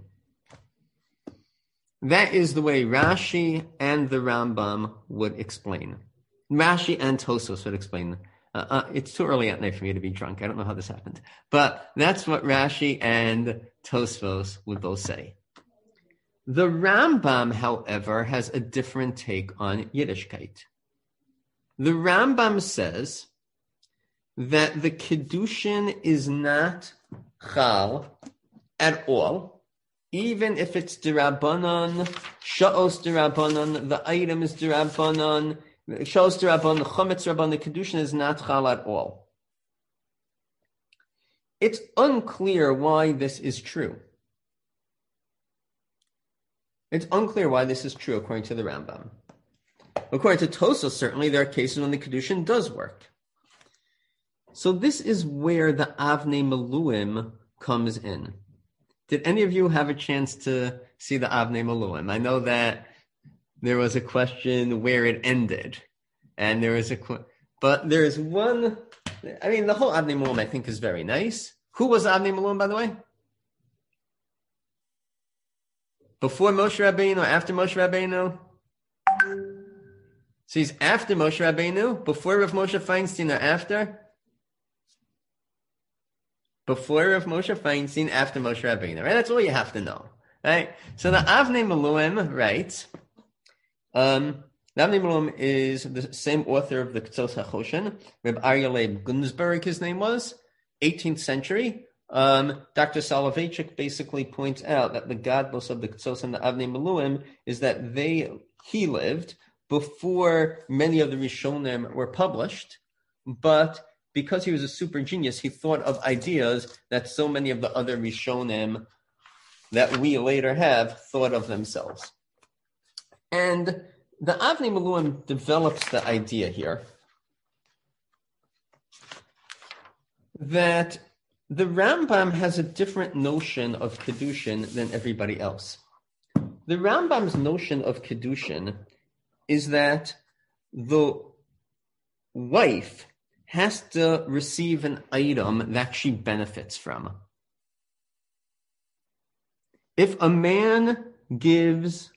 That is the way Rashi and the Rambam would explain. Rashi and Tosfos would explain. Uh, uh, it's too early at night for me to be drunk. I don't know how this happened. But that's what Rashi and Tosfos would both say. The Rambam, however, has a different take on Yiddishkeit. The Rambam says that the kedushin is not chal at all, even if it's derabanan, sha'os derabanan, the item is derabanan, sha'os derabanan, chometz derabanan, the kedushin is not chal at all. It's unclear why this is true. It's unclear why this is true according to the Rambam. According to Tosfos, certainly there are cases when the kedushin does work. So this is where the Avnei Miluim comes in. Did any of you have a chance to see the Avnei Miluim? I know that there was a question where it ended, and there was a, but there is one. I mean, the whole Avnei Miluim I think is very nice. Who was Avnei Miluim, by the way? Before Moshe Rabbeinu or after Moshe Rabbeinu? So he's after Moshe Rabbeinu, before Rav Moshe Feinstein, or after? Before Rav Moshe Feinstein, after Moshe Rabbeinu, right? That's all you have to know, right? So the Avnei Miluim writes, um, the Avnei Miluim is the same author of the Ketzos HaChoshen, Reb Aryeh Leib Gunsberg, his name was, eighteenth century, Um, Doctor Soloveitchik basically points out that the godless of the Ktsos and the Avnei Miluim is that they he lived before many of the Rishonim were published, but because he was a super genius, he thought of ideas that so many of the other Rishonim that we later have thought of themselves. And the Avnei Miluim develops the idea here that the Rambam has a different notion of Kedushin than everybody else. The Rambam's notion of Kedushin is that the wife has to receive an item that she benefits from. If a man gives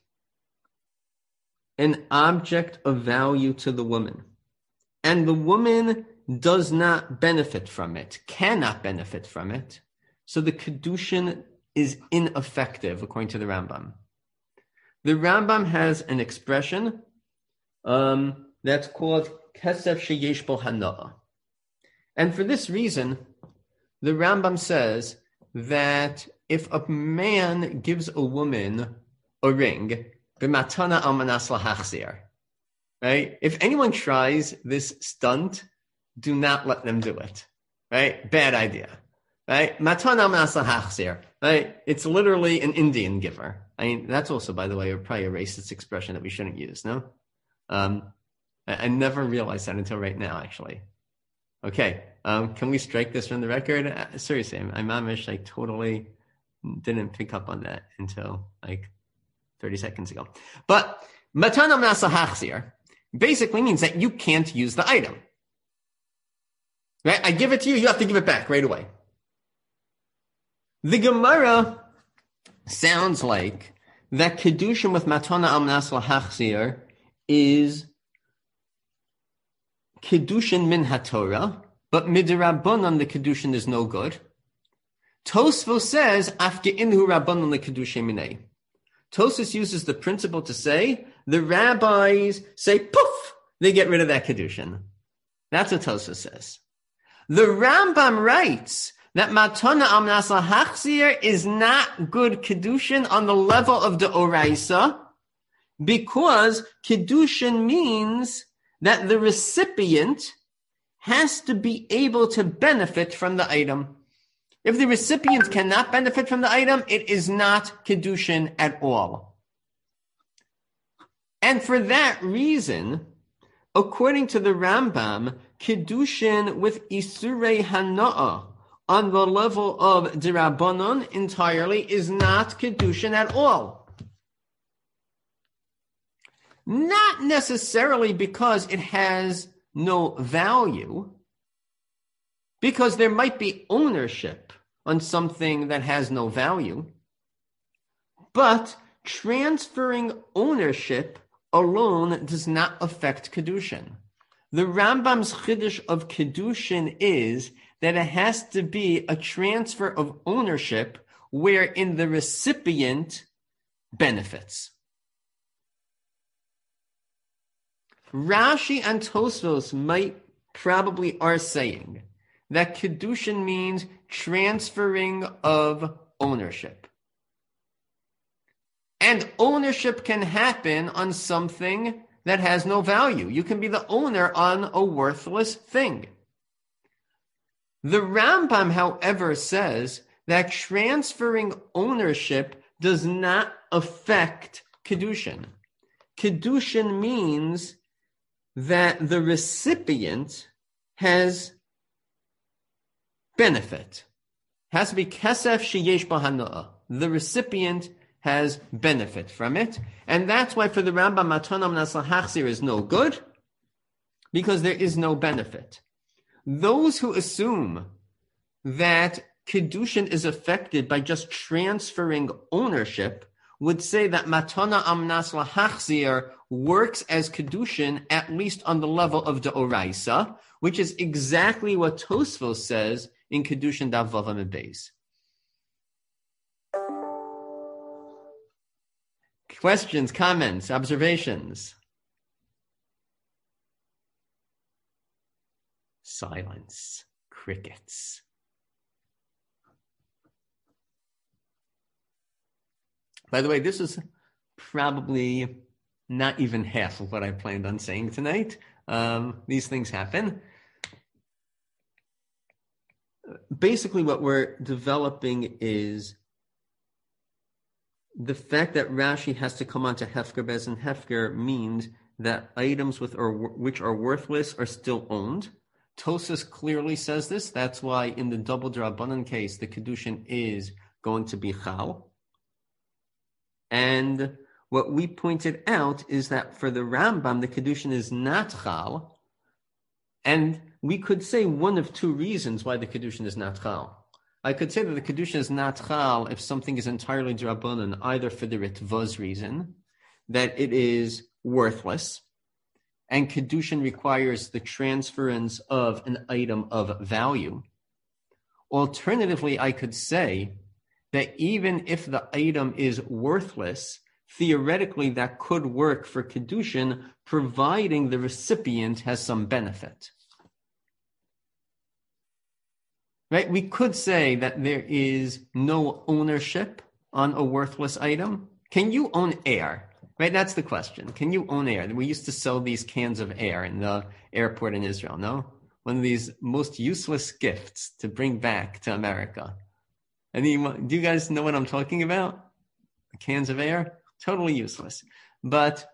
an object of value to the woman, and the woman does not benefit from it, cannot benefit from it, so the Kedushin is ineffective, according to the Rambam. The Rambam has an expression um, that's called Kesef Sheyesh Bo Hana'ah. And for this reason, the Rambam says that if a man gives a woman a ring, b'matana al manas lahachzir, right? If anyone tries this stunt, do not let them do it, right? Bad idea, right? Matana al manas lahachzir, right? It's literally an Indian giver. I mean, that's also, by the way, probably a racist expression that we shouldn't use, no? Um, I, I never realized that until right now, actually. Okay, um, can we strike this from the record? Uh, seriously, I'm mamish, like, totally didn't pick up on that until, like, thirty seconds ago. But matana manas lahachzir basically means that you can't use the item. Right? I give it to you, you have to give it back right away. The Gemara sounds like that Kedushin with matana al manas lahachzir is Kedushin min haTorah, but midrabanan the Kedushin is no good. Tosfos says afge'inhu rabbanan the Kedushin minei. Tosfos uses the principle to say the rabbis say poof, they get rid of that Kedushin. That's what Tosfos says. The Rambam writes that matana al manas lahachzir is not good Kedushin on the level of the Oraisa, because Kedushin means that the recipient has to be able to benefit from the item. If the recipient cannot benefit from the item, it is not Kedushin at all. And for that reason, according to the Rambam, Kedushin with Isurei Hana'ah on the level of D'Rabbanan entirely is not Kedushin at all. Not necessarily because it has no value, because there might be ownership on something that has no value, but transferring ownership alone does not affect Kedushin. The Rambam's Chiddush of Kedushin is that it has to be a transfer of ownership wherein the recipient benefits. Rashi and Tosfos might probably are saying that Kedushin means transferring of ownership. And ownership can happen on something that has no value. You can be the owner on a worthless thing. The Rambam, however, says that transferring ownership does not affect Kedushin. Kedushin means that the recipient has benefit. Has to be kesef sheyesh bo hana'ah. The recipient has benefit from it. And that's why for the Rambam, matana manas lahachzir is no good, because there is no benefit. Those who assume that Kedushin is affected by just transferring ownership would say that matana manas lahachzir works as Kedushin, at least on the level of the Oraisa, which is exactly what Tosfos says in Kedushin Daf Vav Amud Beis. Questions, comments, observations? Silence. Crickets. By the way, this is probably not even half of what I planned on saying tonight. Um, these things happen. Basically, what we're developing is the fact that Rashi has to come onto Hefker Bezin Hefker means that items with or which are worthless are still owned. Tosas clearly says this. That's why in the double Drabanan case, the Kedushin is going to be Chal. And what we pointed out is that for the Rambam, the Kedushin is not Chal. And we could say one of two reasons why the Kedushin is not Chal. I could say that the Kedushin is not Chal if something is entirely Drabanan, either for the Ritvaz reason, that it is worthless, and Kedushin requires the transference of an item of value. Alternatively, I could say that even if the item is worthless, theoretically that could work for Kedushin, providing the recipient has some benefit. Right? We could say that there is no ownership on a worthless item. Can you own air? Right? That's the question. Can you own air? We used to sell these cans of air in the airport in Israel, no? One of these most useless gifts to bring back to America. Any, do you guys know what I'm talking about? Cans of air? Totally useless. But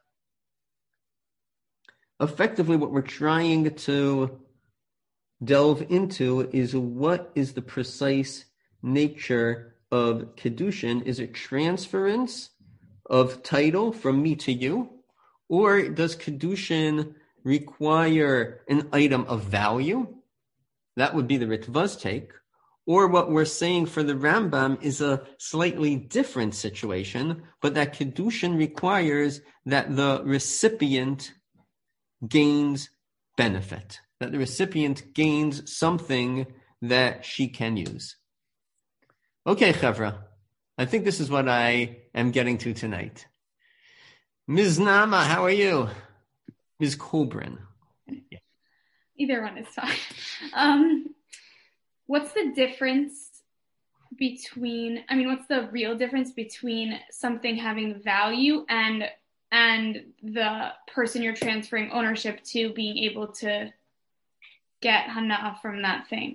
effectively what we're trying to delve into is what is the precise nature of Kedushin. Is it transference of title from me to you? Or does Kedushin require an item of value? That would be the Ritvaz take. Or what we're saying for the Rambam is a slightly different situation, but that Kedushin requires that the recipient gains benefit, that the recipient gains something that she can use. Okay, Chevra, I think this is what I am getting to tonight. Miz Nama, how are you? Miz Colbrin. Yeah.
Either one is fine. Um, what's the difference between, I mean, what's the real difference between something having value and and the person you're transferring ownership to being able to get hana'ah from that thing?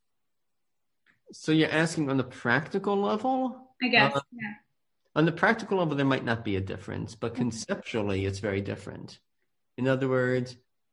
So you're asking on the practical level?
I guess,
uh,
yeah.
On the practical level, there might not be a difference, but conceptually, it's very different. In other words,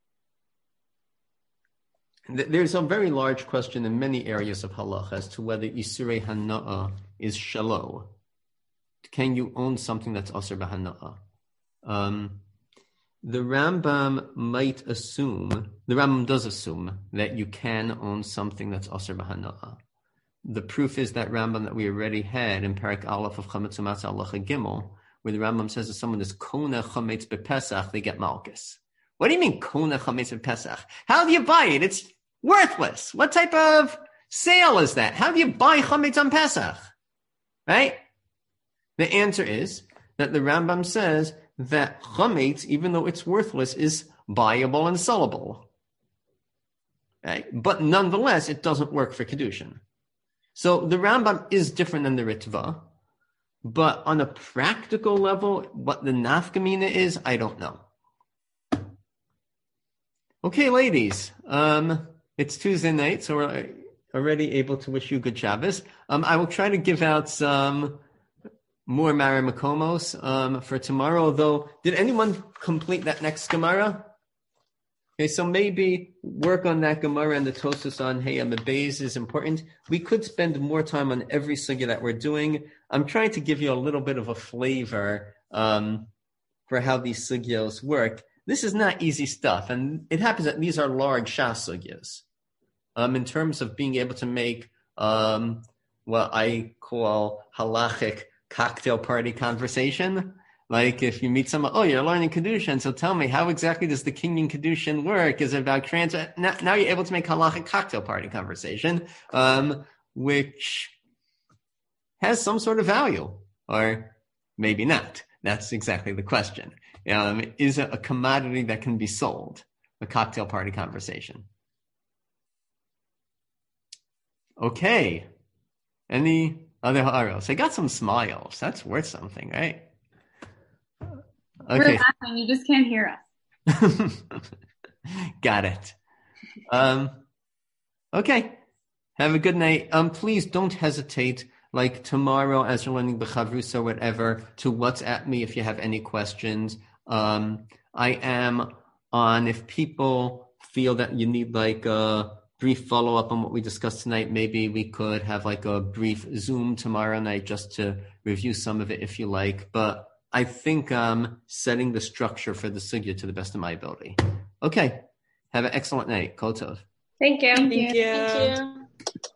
th- there's a very large question in many areas of halacha as to whether Isurei Hana'ah is shalo. Can you own something that's Asur b'Hana'ah? Um, the Rambam might assume, the Rambam does assume that you can own something that's Asur b'Hana'ah. The proof is that Rambam that we already had in Parak Aleph of Chametz U'Matzah Halacha Gimel, where the Rambam says that someone is Kona Chametz B'Pesach, they get Malchus. What do you mean Kona Chametz B'Pesach? How do you buy it? It's worthless. What type of sale is that? How do you buy Chametz on Pesach? Right? The answer is that the Rambam says that Chametz, even though it's worthless, is buyable and sellable. Right? But nonetheless, it doesn't work for Kedushin. So the Rambam is different than the Ritva, but on a practical level, what the nafkamina is, I don't know. Okay, ladies, um, it's Tuesday night, so we're already able to wish you good Shabbos. Um, I will try to give out some more Mara Makomos um, for tomorrow, although, did anyone complete that next Gemara? Okay, so maybe work on that Gemara and the Tosas on Hey Amabez is important. We could spend more time on every sugya that we're doing. I'm trying to give you a little bit of a flavor um, for how these sugyos work. This is not easy stuff, and it happens that these are large shas sugyas. Um, in terms of being able to make um, what I call halachic cocktail party conversation. Like if you meet someone, oh, you're learning Kedushin, so tell me, how exactly does the Kinyan Kedushin work? Is it about transfer? Now, now you're able to make halachic cocktail party conversation, um, which has some sort of value, or maybe not. That's exactly the question. Um, is it a commodity that can be sold? A cocktail party conversation. Okay. Any Other ha'aros. I got some smiles. That's worth something, right?
We're
Okay.
laughing. You just can't hear us.
Got it. Um, okay. Have a good night. Um, please don't hesitate, like tomorrow as you're learning B'chavrus or whatever, to WhatsApp me if you have any questions. Um, I am on, if people feel that you need like a brief follow-up on what we discussed tonight, maybe we could have like a brief Zoom tomorrow night just to review some of it if you like. But I think I'm setting the structure for the sugya to the best of my ability. Okay. Have an excellent night. Kol tov.
Thank you.
Thank
Thank
you.
you.